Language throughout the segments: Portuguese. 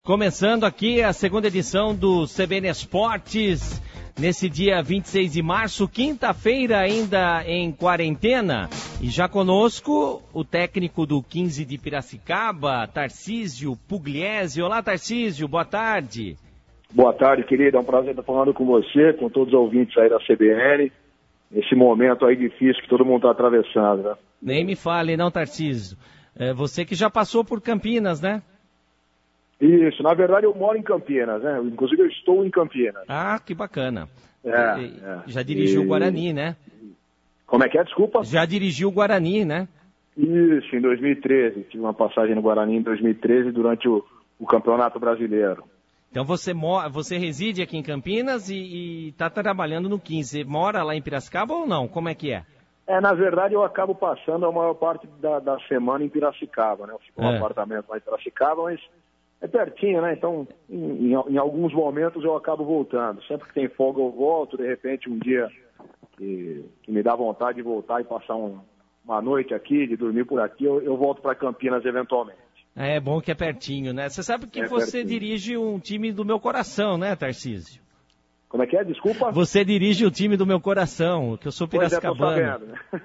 Começando aqui a segunda edição do CBN Esportes, nesse dia 26 de março, quinta-feira ainda em quarentena. E já conosco o técnico do 15 de Piracicaba, Tarcísio Pugliese. Olá, Tarcísio, boa tarde. Boa tarde, querido, é um prazer estar falando com você, com todos os ouvintes aí da CBN, nesse momento aí difícil que todo mundo está atravessando, né? Nem me fale não, Tarcísio. Você que já passou por Campinas, né? Isso, na verdade eu moro em Campinas, né? Inclusive eu estou em Campinas. Ah, que bacana. Já dirigiu dirigiu o Guarani, né? Como é que é? Desculpa? Já dirigiu o Guarani, né? Isso, em 2013. Tive uma passagem no Guarani em 2013 durante o Campeonato Brasileiro. Então você reside aqui em Campinas e está trabalhando no 15. Você mora lá em Piracicaba ou não? Como é que é? Na verdade eu acabo passando a maior parte da semana em Piracicaba, né? Eu fico num apartamento lá em Piracicaba, mas é pertinho, né? Então, em alguns momentos eu acabo voltando. Sempre que tem folga eu volto, de repente um dia que me dá vontade de voltar e passar uma noite aqui, de dormir por aqui, eu volto para Campinas eventualmente. É bom que é pertinho, né? Você sabe que você pertinho. Dirige um time do meu coração, né, Tarcísio? Como é que é? Desculpa? Você dirige o time do meu coração, que eu sou piracicabano.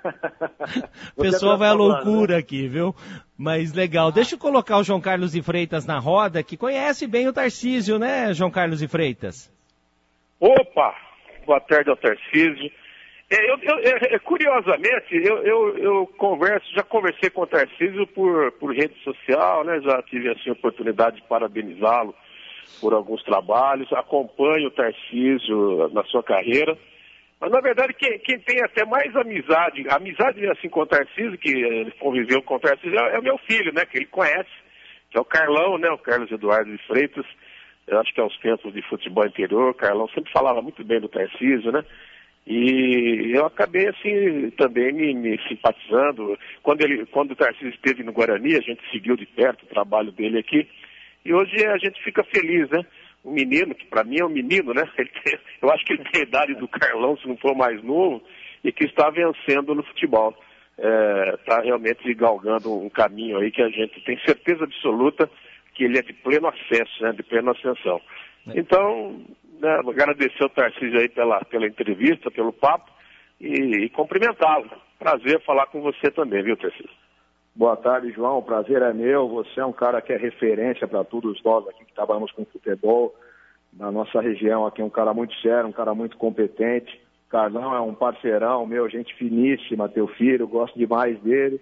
O pessoal vai à loucura, né? Aqui, viu? Mas legal. Deixa eu colocar o João Carlos de Freitas na roda, que conhece bem o Tarcísio, né, João Carlos de Freitas? Opa! Boa tarde ao Tarcísio. Curiosamente, eu já conversei com o Tarcísio por rede social, né? Já tive assim, a oportunidade de parabenizá-lo por alguns trabalhos, acompanho o Tarcísio na sua carreira, mas na verdade quem tem até mais amizade assim com o Tarcísio, que ele conviveu com o Tarcísio, é o meu filho, né, que ele conhece, que é o Carlão, né, o Carlos Eduardo de Freitas. Eu acho que é os tempos de futebol interior, o Carlão sempre falava muito bem do Tarcísio, né, e eu acabei assim também me simpatizando. Quando o Tarcísio esteve no Guarani, a gente seguiu de perto o trabalho dele aqui. E hoje a gente fica feliz, né? O menino, que para mim é um menino, né? Eu acho que ele tem a idade do Carlão, se não for mais novo, e que está vencendo no futebol. Está realmente galgando um caminho aí que a gente tem certeza absoluta que ele é de pleno acesso, né? De plena ascensão. Então, né, agradecer ao Tarcísio aí pela entrevista, pelo papo e cumprimentá-lo. Prazer falar com você também, viu, Tarcísio? Boa tarde, João. O prazer é meu. Você é um cara que é referência para todos nós aqui que trabalhamos com futebol. Na nossa região aqui, um cara muito sério, um cara muito competente. Carlão é um parceirão meu, gente finíssima, teu filho, gosto demais dele.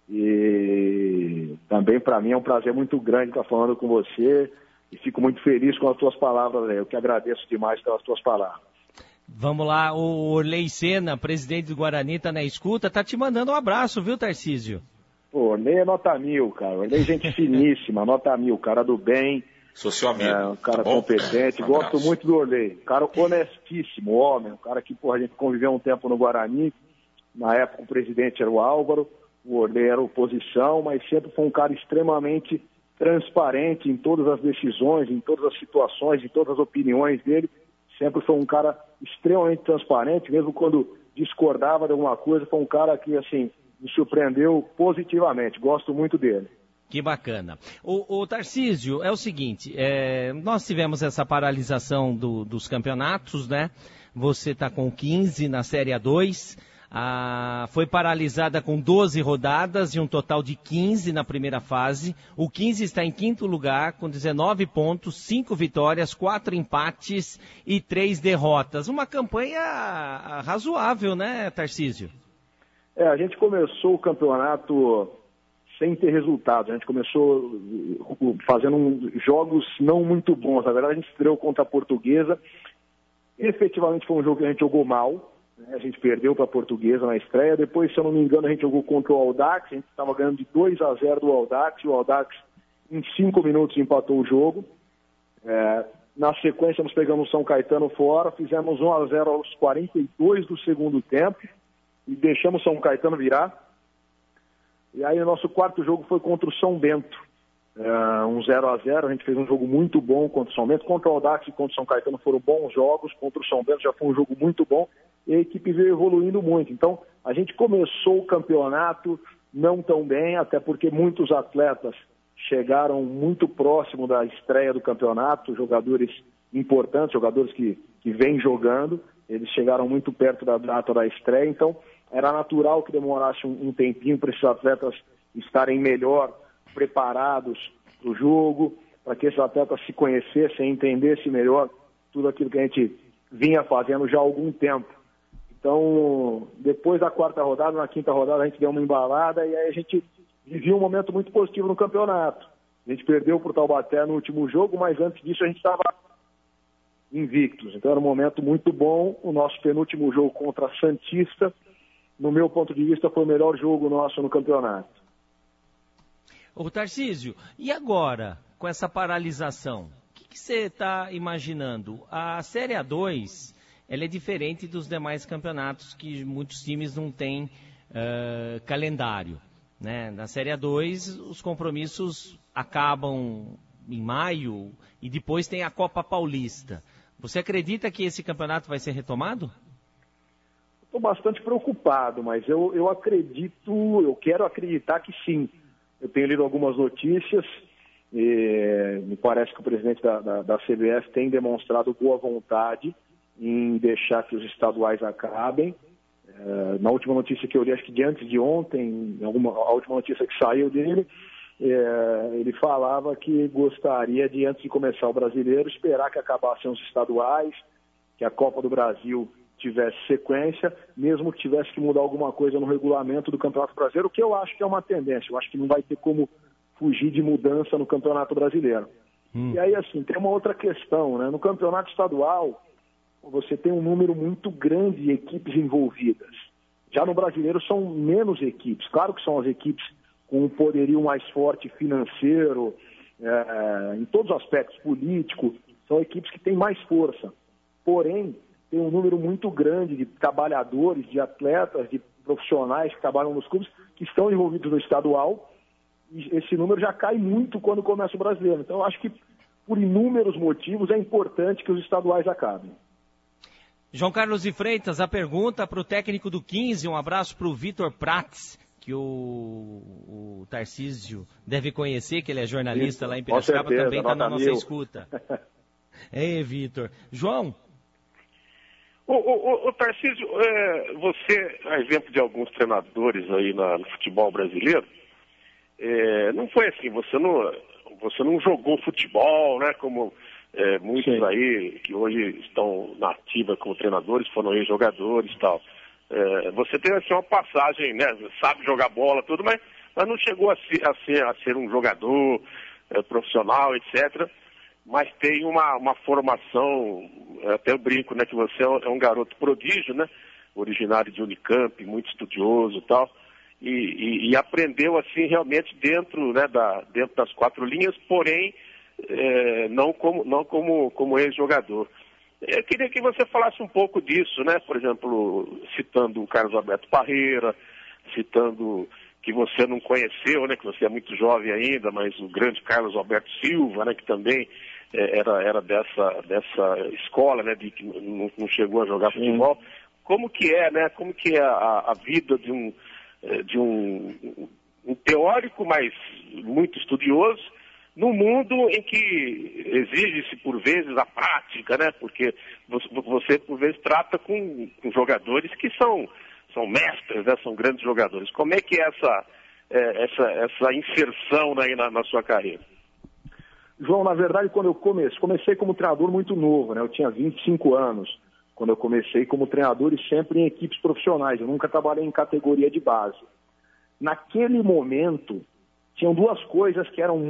E também para mim é um prazer muito grande estar falando com você. E fico muito feliz com as tuas palavras aí. Eu que agradeço demais pelas tuas palavras. Vamos lá, o Orley Senna, presidente do Guarani, tá na escuta, tá te mandando um abraço, viu, Tarcísio? Pô, Orley é nota 1000, cara. Orley é gente finíssima, nota 1000, cara do bem. Sou seu amigo. Um cara tá competente, gosto muito do Orley. Cara honestíssimo, homem. Um cara que, a gente conviveu um tempo no Guarani. Na época o presidente era o Álvaro, o Orley era oposição, mas sempre foi um cara extremamente transparente em todas as decisões, em todas as situações, em todas as opiniões dele. Sempre foi um cara extremamente transparente, mesmo quando discordava de alguma coisa, foi um cara que, assim, me surpreendeu positivamente, gosto muito dele. Que bacana. O Tarcísio, é o seguinte, nós tivemos essa paralisação dos campeonatos, né? Você está com 15 na Série A2, foi paralisada com 12 rodadas e um total de 15 na primeira fase. O 15 está em quinto lugar com 19 pontos, 5 vitórias, 4 empates e 3 derrotas. Uma campanha razoável, né, Tarcísio? A gente começou o campeonato sem ter resultados. A gente começou fazendo jogos não muito bons. Na verdade, a gente estreou contra a Portuguesa. Efetivamente foi um jogo que a gente jogou mal. A gente perdeu para a Portuguesa na estreia. Depois, se eu não me engano, a gente jogou contra o Audax. A gente estava ganhando de 2-0 do Audax. E o Audax, em 5 minutos, empatou o jogo. Na sequência, nós pegamos o São Caetano fora. Fizemos 1-0 aos 42 do segundo tempo. E deixamos o São Caetano virar. E aí o nosso quarto jogo foi contra o São Bento. 0-0, a gente fez um jogo muito bom contra o São Bento. Contra o Audax e contra o São Caetano foram bons jogos. Contra o São Bento já foi um jogo muito bom. E a equipe veio evoluindo muito. Então, a gente começou o campeonato não tão bem, até porque muitos atletas chegaram muito próximo da estreia do campeonato, jogadores importantes, jogadores que vêm jogando, eles chegaram muito perto da data da estreia, então era natural que demorasse um tempinho para esses atletas estarem melhor preparados para o jogo, para que esses atletas se conhecessem, entendessem melhor tudo aquilo que a gente vinha fazendo já há algum tempo. Então, depois da quarta rodada, na quinta rodada, a gente deu uma embalada e aí a gente vivia um momento muito positivo no campeonato. A gente perdeu para o Taubaté no último jogo, mas antes disso a gente estava invictos. Então era um momento muito bom. O nosso penúltimo jogo contra a Santista, no meu ponto de vista, foi o melhor jogo nosso no campeonato. Ô Tarcísio, e agora, com essa paralisação, o que você está imaginando? A Série A2, ela é diferente dos demais campeonatos, que muitos times não têm calendário, né? Na Série A2, os compromissos acabam em maio e depois tem a Copa Paulista. Você acredita que esse campeonato vai ser retomado? Estou bastante preocupado, mas eu acredito, eu quero acreditar que sim. Eu tenho lido algumas notícias, e me parece que o presidente da CBF tem demonstrado boa vontade em deixar que os estaduais acabem. Na última notícia que eu li, acho que de antes de ontem, a última notícia que saiu dele, ele falava que gostaria de, antes de começar o Brasileiro, esperar que acabassem os estaduais, que a Copa do Brasil tivesse sequência, mesmo que tivesse que mudar alguma coisa no regulamento do Campeonato Brasileiro, o que eu acho que é uma tendência. Eu acho que não vai ter como fugir de mudança no Campeonato Brasileiro. E aí, assim, tem uma outra questão, né? No Campeonato Estadual, você tem um número muito grande de equipes envolvidas. Já no Brasileiro são menos equipes. Claro que são as equipes com um poderio mais forte financeiro, em todos os aspectos, político, são equipes que têm mais força. Porém, tem um número muito grande de trabalhadores, de atletas, de profissionais que trabalham nos clubes, que estão envolvidos no estadual, e esse número já cai muito quando começa o Brasileiro. Então, eu acho que, por inúmeros motivos, é importante que os estaduais acabem. João Carlos de Freitas, a pergunta para o técnico do 15, um abraço para o Vitor Prats, que o Tarcísio deve conhecer, que ele é jornalista lá em Piracicaba, também está na nossa escuta. Ei, Vitor. João? O Tarcísio, você, a exemplo de alguns treinadores aí no futebol brasileiro, não foi assim, você não jogou futebol, né, como muitos Sim. aí que hoje estão na ativa como treinadores, foram ex-jogadores e tal. Você tem assim uma passagem, né, sabe jogar bola, tudo, mas não chegou a ser um jogador profissional, etc., mas tem uma formação, até eu brinco, né, que você é um garoto prodígio, né, originário de Unicamp, muito estudioso e tal, e aprendeu assim realmente dentro das quatro linhas, porém não como ex-jogador. Eu queria que você falasse um pouco disso, né, por exemplo, citando o Carlos Alberto Parreira, citando que você não conheceu, né, que você é muito jovem ainda, mas o grande Carlos Alberto Silva, né, que também era dessa escola, né, de que não chegou a jogar futebol. Como que é, né, como que é a vida de um teórico, mas muito estudioso, num mundo em que exige-se, por vezes, a prática, né, porque você por vezes, trata com jogadores que são mestres, né, são grandes jogadores. Como é que é essa inserção aí na sua carreira? João, na verdade, quando eu comecei como treinador muito novo, né? Eu tinha 25 anos quando eu comecei como treinador e sempre em equipes profissionais. Eu nunca trabalhei em categoria de base. Naquele momento, tinham duas coisas que eram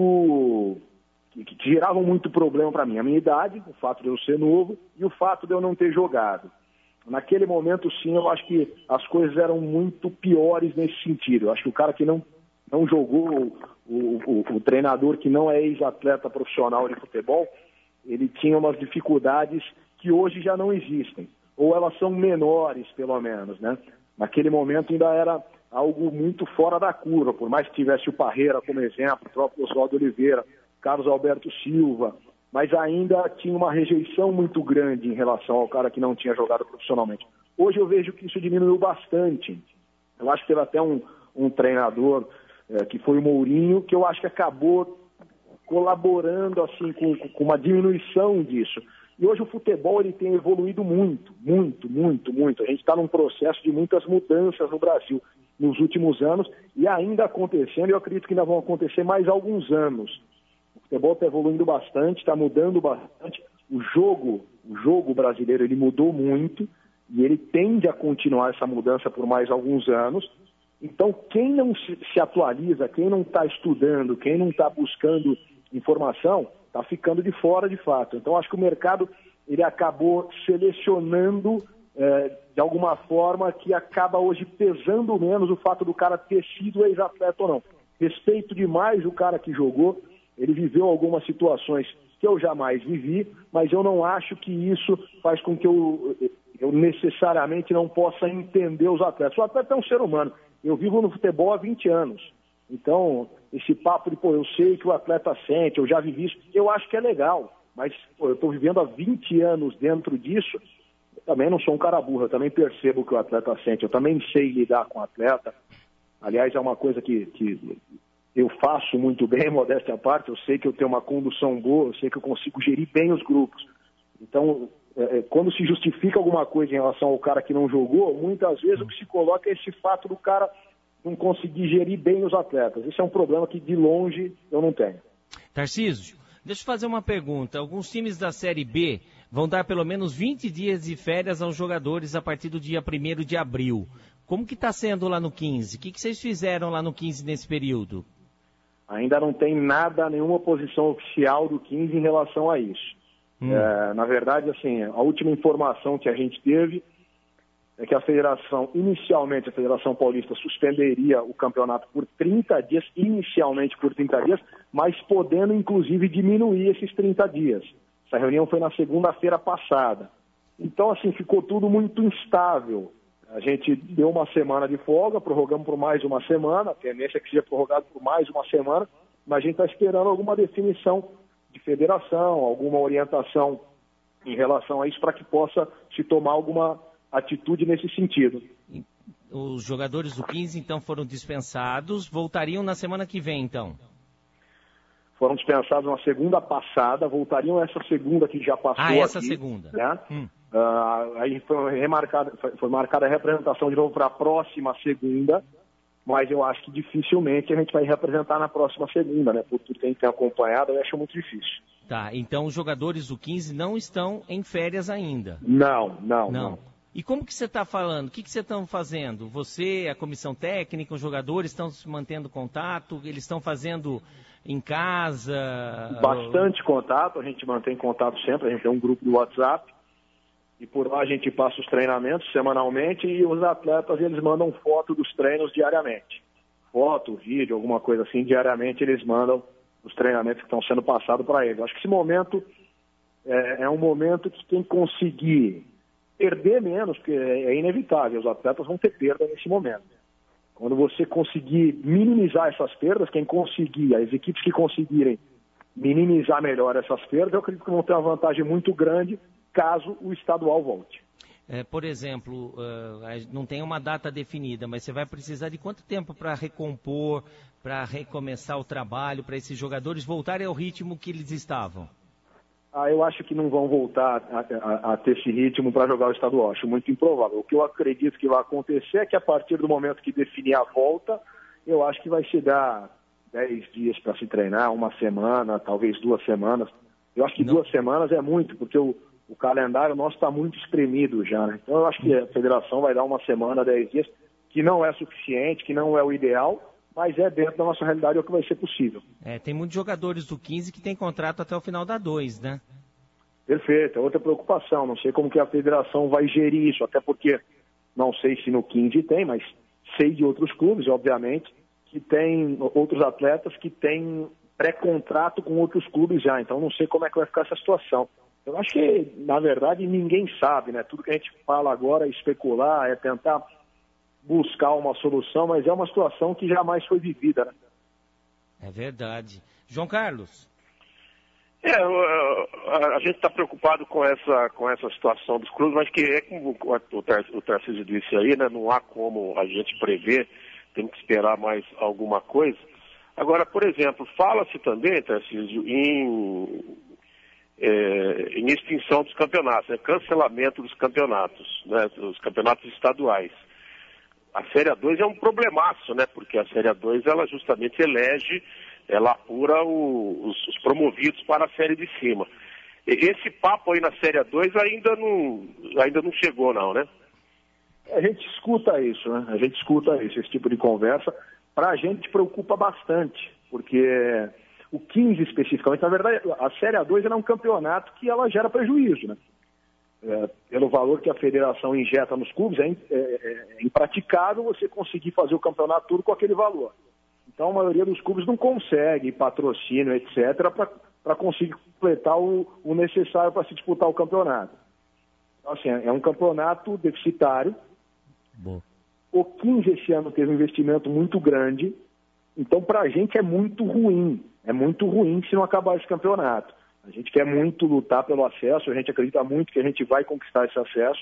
que geravam muito problema para mim. A minha idade, o fato de eu ser novo, e o fato de eu não ter jogado. Naquele momento, sim, eu acho que as coisas eram muito piores nesse sentido. Eu acho que o cara que não jogou, o treinador que não é ex-atleta profissional de futebol, ele tinha umas dificuldades que hoje já não existem. Ou elas são menores, pelo menos, né? Naquele momento ainda era algo muito fora da curva, por mais que tivesse o Parreira como exemplo, o próprio Oswaldo Oliveira, Carlos Alberto Silva, mas ainda tinha uma rejeição muito grande em relação ao cara que não tinha jogado profissionalmente. Hoje eu vejo que isso diminuiu bastante. Eu acho que teve até um treinador que foi o Mourinho, que eu acho que acabou colaborando assim, com uma diminuição disso. E hoje o futebol ele tem evoluído muito. A gente está num processo de muitas mudanças no Brasil nos últimos anos e ainda acontecendo, e eu acredito que ainda vão acontecer mais alguns anos. O futebol está evoluindo bastante, está mudando bastante. O jogo brasileiro ele mudou muito e ele tende a continuar essa mudança por mais alguns anos. Então, quem não se atualiza, quem não está estudando, quem não está buscando informação, está ficando de fora de fato. Então, acho que o mercado ele acabou selecionando de alguma forma que acaba hoje pesando menos o fato do cara ter sido ex-atleta ou não. Respeito demais o cara que jogou, ele viveu algumas situações que eu jamais vivi, mas eu não acho que isso faz com que eu necessariamente não possa entender os atletas. O atleta é um ser humano. Eu vivo no futebol há 20 anos. Então, esse papo de, eu sei que o atleta sente, eu já vivi isso, eu acho que é legal. Mas, eu estou vivendo há 20 anos dentro disso, eu também não sou um cara burro, eu também percebo o que o atleta sente, eu também sei lidar com o atleta. Aliás, é uma coisa que eu faço muito bem, modéstia à parte, eu sei que eu tenho uma condução boa, eu sei que eu consigo gerir bem os grupos. Então, quando se justifica alguma coisa em relação ao cara que não jogou, muitas vezes o que se coloca é esse fato do cara não conseguir gerir bem os atletas. Esse é um problema que, de longe, eu não tenho. Tarcísio, deixa eu fazer uma pergunta. Alguns times da Série B vão dar pelo menos 20 dias de férias aos jogadores a partir do dia 1º de abril. Como que está sendo lá no 15? O que vocês fizeram lá no 15 nesse período? Ainda não tem nada, nenhuma posição oficial do 15 em relação a isso. Na verdade, assim, a última informação que a gente teve é que inicialmente a Federação Paulista suspenderia o campeonato por 30 dias, inicialmente por 30 dias, mas podendo inclusive diminuir esses 30 dias. Essa reunião foi na segunda-feira passada. Então, assim, ficou tudo muito instável. A gente deu uma semana de folga, prorrogamos por mais uma semana, a tendência é que seja prorrogado por mais uma semana, mas a gente está esperando alguma definição de federação, alguma orientação em relação a isso para que possa se tomar alguma atitude nesse sentido. Os jogadores do 15, então, foram dispensados, voltariam na semana que vem, então? Foram dispensados na segunda passada, voltariam essa segunda que já passou essa aqui, segunda. Né? Aí foi marcada a representação de novo para a próxima segunda, mas eu acho que dificilmente a gente vai representar na próxima segunda, né? Por tudo que a gente tem acompanhado, eu acho muito difícil. Tá, então os jogadores do 15 não estão em férias ainda? Não. E como que você está falando? O que vocês estão fazendo? Você, a comissão técnica, os jogadores estão se mantendo contato? Eles estão fazendo em casa? Bastante contato, a gente mantém contato sempre, a gente tem um grupo do WhatsApp. E por lá a gente passa os treinamentos semanalmente e os atletas eles mandam foto dos treinos diariamente. Foto, vídeo, alguma coisa assim, diariamente eles mandam os treinamentos que estão sendo passados para eles. Acho que esse momento é um momento que quem conseguir perder menos, porque é inevitável, os atletas vão ter perda nesse momento. Quando você conseguir minimizar essas perdas, quem conseguir, as equipes que conseguirem minimizar melhor essas perdas, eu acredito que vão ter uma vantagem muito grande caso o estadual volte. Por exemplo, não tem uma data definida, mas você vai precisar de quanto tempo para recompor, para recomeçar o trabalho, para esses jogadores voltarem ao ritmo que eles estavam? Eu acho que não vão voltar a ter esse ritmo para jogar o estadual, acho muito improvável. O que eu acredito que vai acontecer é que a partir do momento que definir a volta, eu acho que vai se dar 10 dias para se treinar, uma semana, talvez 2 semanas. Eu acho que 2 semanas é muito, porque o calendário nosso está muito espremido já, né? Então eu acho que a federação vai dar 1 semana, 10 dias, que não é suficiente, que não é o ideal, mas é dentro da nossa realidade o que vai ser possível. Tem muitos jogadores do 15 que tem contrato até o final da 2, né? Perfeito, é outra preocupação, não sei como que a federação vai gerir isso, até porque não sei se no 15 tem, mas sei de outros clubes, obviamente, que tem outros atletas que têm pré-contrato com outros clubes já, então não sei como é que vai ficar essa situação. Eu acho que, na verdade, ninguém sabe, né? Tudo que a gente fala agora é especular, é tentar buscar uma solução, mas é uma situação que jamais foi vivida, né? É verdade. João Carlos? A gente está preocupado com essa situação dos clubes, mas que como o Tarcísio disse aí, né? Não há como a gente prever temos que esperar mais alguma coisa. Agora, por exemplo, fala-se também, Tarcísio, em extinção dos campeonatos, cancelamento dos campeonatos, né, dos campeonatos estaduais. A Série A2 é um problemaço, né, porque a Série A2 ela justamente ela apura os promovidos para a Série de cima. Esse papo aí na Série A2 ainda não chegou, não, né? A gente escuta isso, né? A gente escuta isso, esse tipo de conversa. Para a gente preocupa bastante, porque o 15 especificamente, na verdade, a Série A2 é um campeonato que ela gera prejuízo, né? Pelo valor que a federação injeta nos clubes, é impraticável você conseguir fazer o campeonato todo com aquele valor. Então a maioria dos clubes não consegue patrocínio, etc., para conseguir completar o necessário para se disputar o campeonato. Então, assim, é um campeonato deficitário. Bom. O 15 esse ano teve um investimento muito grande, então para a gente é muito ruim se não acabar esse campeonato. A gente quer muito lutar pelo acesso, a gente acredita muito que a gente vai conquistar esse acesso,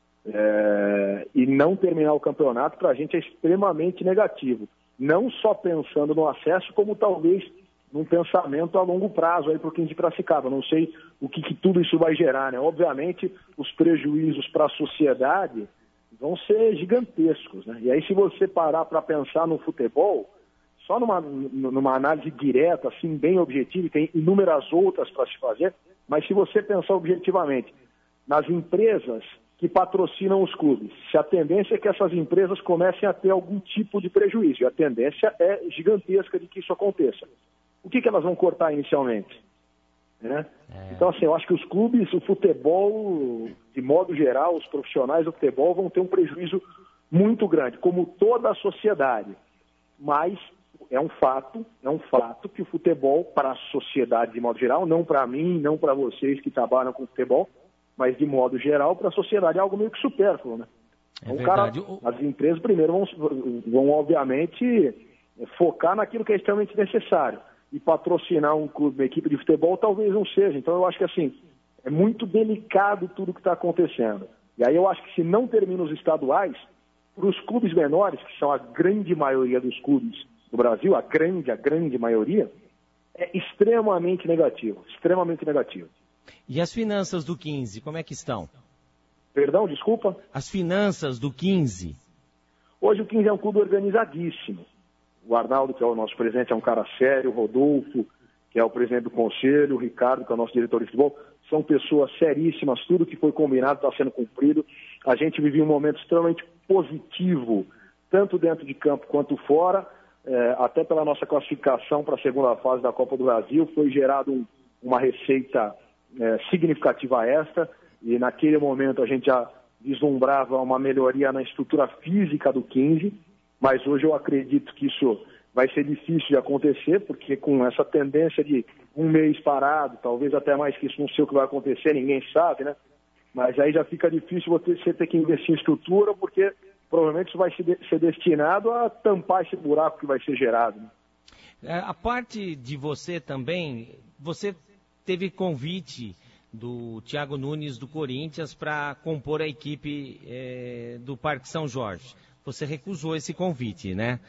e não terminar o campeonato para a gente é extremamente negativo. Não só pensando no acesso, como talvez num pensamento a longo prazo para o 15 de Piracicaba. Não sei o que tudo isso vai gerar, né? Obviamente, os prejuízos para a sociedade vão ser gigantescos, né? E aí, se você parar para pensar no futebol, só numa análise direta, assim, bem objetiva, e tem inúmeras outras para se fazer, mas se você pensar objetivamente nas empresas que patrocinam os clubes, se a tendência é que essas empresas comecem a ter algum tipo de prejuízo, e a tendência é gigantesca de que isso aconteça. O que elas vão cortar inicialmente? Né? Então, assim, eu acho que os clubes, o futebol, de modo geral, os profissionais do futebol vão ter um prejuízo muito grande, como toda a sociedade. Mas é um fato que o futebol, para a sociedade de modo geral, não para mim, não para vocês que trabalham com futebol, mas de modo geral, para a sociedade é algo meio que supérfluo, né? É verdade. As empresas primeiro vão obviamente, focar naquilo que é extremamente necessário. E patrocinar um clube, uma equipe de futebol, talvez não seja. Então eu acho que assim, é muito delicado tudo que está acontecendo. E aí eu acho que se não termina os estaduais, para os clubes menores, que são a grande maioria dos clubes do Brasil, a grande maioria, é extremamente negativo. Extremamente negativo. E as finanças do 15, como é que estão? Perdão, desculpa? As finanças do 15. Hoje o 15 é um clube organizadíssimo. O Arnaldo, que é o nosso presidente, é um cara sério. O Rodolfo, que é o presidente do conselho. O Ricardo, que é o nosso diretor de futebol. São pessoas seríssimas. Tudo que foi combinado está sendo cumprido. A gente vive um momento extremamente positivo, tanto dentro de campo quanto fora. Até pela nossa classificação para a segunda fase da Copa do Brasil, foi gerado uma receita significativa extra. E naquele momento a gente já vislumbrava uma melhoria na estrutura física do 15, mas hoje eu acredito que isso vai ser difícil de acontecer, porque com essa tendência de um mês parado, talvez até mais que isso, não sei o que vai acontecer, ninguém sabe, né? Mas aí já fica difícil você ter que investir em estrutura, porque provavelmente isso vai ser destinado a tampar esse buraco que vai ser gerado, né? A parte de você também, você teve convite do Thiago Nunes do Corinthians para compor a equipe do Parque São Jorge. Você recusou esse convite, né?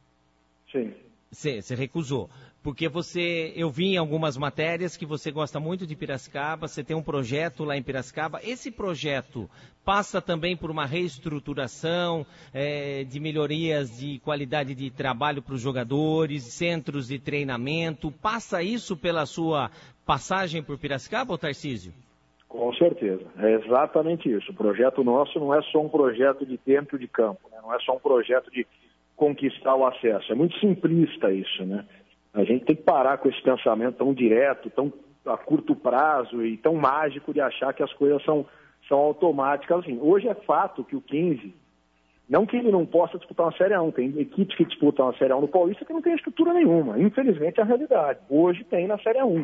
Sim. Você recusou. Porque eu vi em algumas matérias que você gosta muito de Piracicaba, você tem um projeto lá em Piracicaba. Esse projeto passa também por uma reestruturação de melhorias de qualidade de trabalho para os jogadores, centros de treinamento. Passa isso pela sua passagem por Piracicaba, ou Tarcísio? Com certeza, é exatamente isso. O projeto nosso não é só um projeto de dentro de campo, né? Não é só um projeto de conquistar o acesso. É muito simplista isso, né? A gente tem que parar com esse pensamento tão direto, tão a curto prazo e tão mágico de achar que as coisas são automáticas. Assim, hoje é fato que o 15, não que ele não possa disputar uma Série A1, tem equipes que disputam uma Série A1 no Paulista que não tem estrutura nenhuma. Infelizmente é a realidade. Hoje tem na Série A1.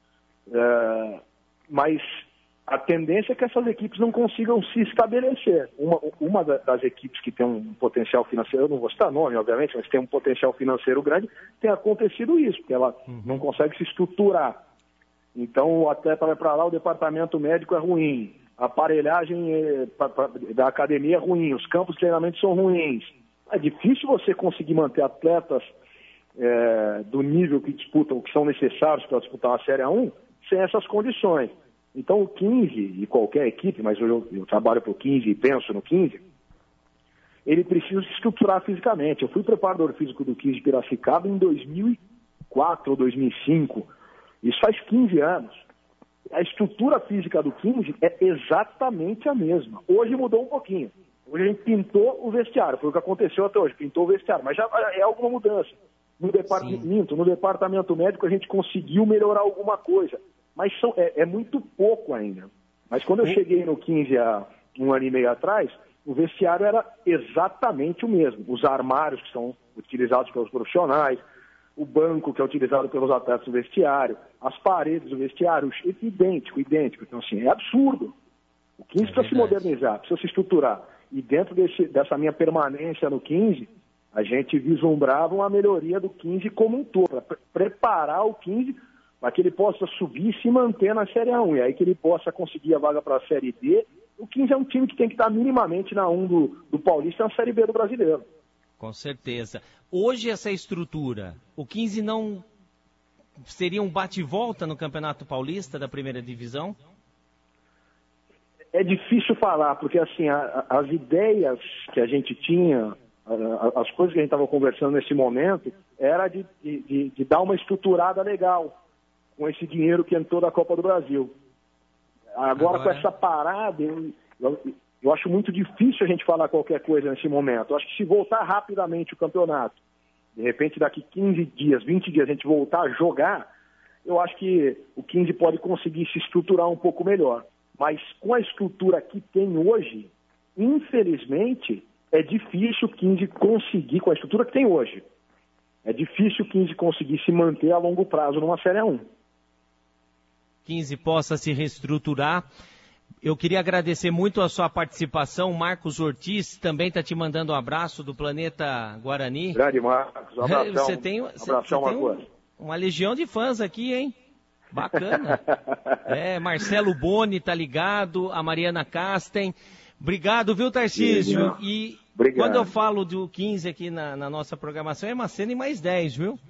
Mas a tendência é que essas equipes não consigam se estabelecer. Uma das equipes que tem um potencial financeiro, eu não vou citar nome, obviamente, mas tem um potencial financeiro grande, tem acontecido isso, porque ela não consegue se estruturar. Então, o atleta vai para lá, o departamento médico é ruim, a aparelhagem da academia é ruim, os campos de treinamento são ruins. É difícil você conseguir manter atletas do nível que disputam, que são necessários para disputar uma Série A1, sem essas condições. Então o 15, e qualquer equipe, mas eu trabalho para o 15 e penso no 15, ele precisa se estruturar fisicamente. Eu fui preparador físico do 15 de Piracicaba em 2004 ou 2005. Isso faz 15 anos. A estrutura física do 15 é exatamente a mesma. Hoje mudou um pouquinho. Hoje a gente pintou o vestiário. Foi o que aconteceu até hoje. Pintou o vestiário. Mas já é alguma mudança. No departamento médico a gente conseguiu melhorar alguma coisa. Mas é muito pouco ainda. Mas quando eu cheguei no 15 há 1 ano e meio atrás, o vestiário era exatamente o mesmo. Os armários que são utilizados pelos profissionais, o banco que é utilizado pelos atletas do vestiário, as paredes do vestiário, idêntico. Então, assim, é absurdo. O 15 precisa se modernizar, precisa se estruturar. E dentro dessa minha permanência no 15, a gente vislumbrava uma melhoria do 15 como um todo, para preparar o 15 para que ele possa subir e se manter na Série A1, e aí que ele possa conseguir a vaga para a Série D. O 15 é um time que tem que estar minimamente na 1 do Paulista e na Série B do Brasileiro. Com certeza. Hoje essa estrutura, o 15 não seria um bate-volta no Campeonato Paulista da primeira divisão? É difícil falar, porque assim, as ideias que a gente tinha, as coisas que a gente estava conversando nesse momento, era de dar uma estruturada legal com esse dinheiro que entrou da Copa do Brasil. Agora com essa parada, eu acho muito difícil a gente falar qualquer coisa nesse momento. Eu acho que se voltar rapidamente o campeonato, de repente daqui 15 dias, 20 dias a gente voltar a jogar, eu acho que o 15 pode conseguir se estruturar um pouco melhor. Mas com a estrutura que tem hoje, infelizmente, é difícil o 15 conseguir, com a estrutura que tem hoje, é difícil o 15 conseguir se manter a longo prazo numa Série A1. 15 possa se reestruturar. Eu queria agradecer muito a sua participação. Marcos Ortiz também está te mandando um abraço do Planeta Guarani. Grande Marcos, um abração. Você tem uma legião de fãs aqui, hein? Bacana. Marcelo Boni tá ligado, a Mariana Casten. Obrigado, viu, Tarcísio? E obrigado. Quando eu falo do 15 aqui na nossa programação, é Macena e mais 10, viu?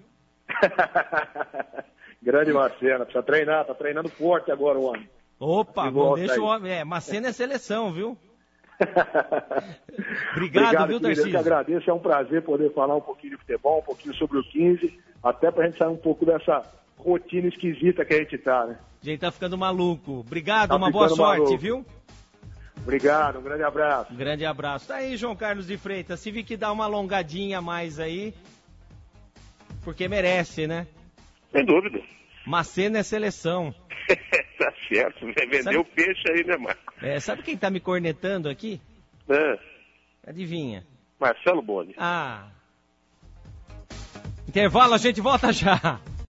Grande Macena, precisa treinar, tá treinando forte agora o homem. Opa, não deixa o homem. Macena é seleção, viu? Obrigado, viu, Tarcísio? Eu que agradeço, é um prazer poder falar um pouquinho de futebol, um pouquinho sobre o 15, até pra gente sair um pouco dessa rotina esquisita que a gente tá, né? A gente tá ficando maluco. Obrigado, uma boa sorte, viu? Obrigado, um grande abraço. Um grande abraço. Tá aí, João Carlos de Freitas, se vir que dá uma alongadinha a mais aí, porque merece, né? Sem dúvida. Macena é seleção. Tá certo, vai vender o peixe aí, né, Marco? Sabe quem tá me cornetando aqui? Adivinha? Marcelo Boni. Intervalo, a gente volta já.